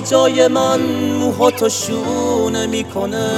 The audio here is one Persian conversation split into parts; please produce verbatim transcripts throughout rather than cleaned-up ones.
جای من موهاتو شونه میکنه،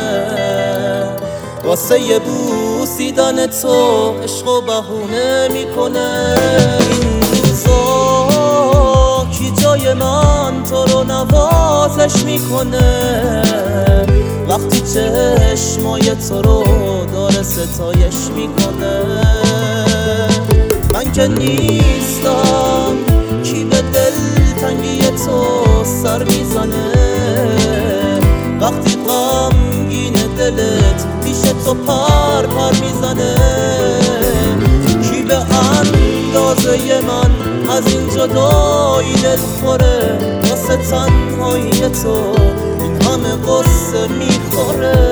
واسه یه بوسیدن تو عشق و بهونه میکنه. این روزا کی جای من تو رو نوازش میکنه، وقتی چشمای تو رو داره ستایش میکنه. من که نیستم کی به دل تنگی تو سر میزنه، وقتی غمگین دلت پیش تو پر پر میزنه. کی به اندازه من از این جدایی دل خوره، واسه تنهایی تو این همه قصه میخوره.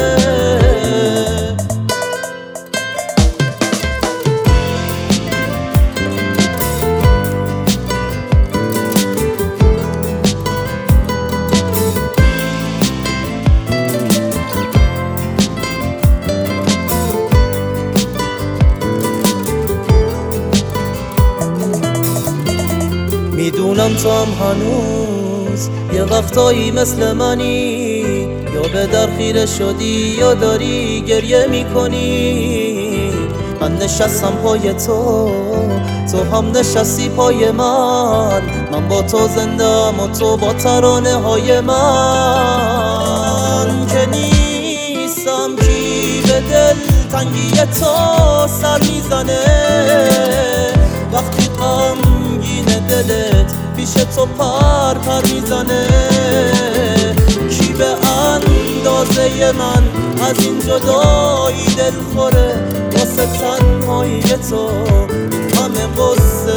میدونم تو هم هنوز یه وقتایی مثل منی، یا به در خیره شدی یا داری گریه میکنی. من نشستم پای تو، تو هم نشستی پای من، من با تو زندم و تو با ترانه های من. که نیستم کی به دل تنگی تو سر میزنه، وقتی غمگین دلت پیش تو پر پر میزنه. کی به اندازه من از این جدایی دل خوره، واسه تنهایی تو همه قصه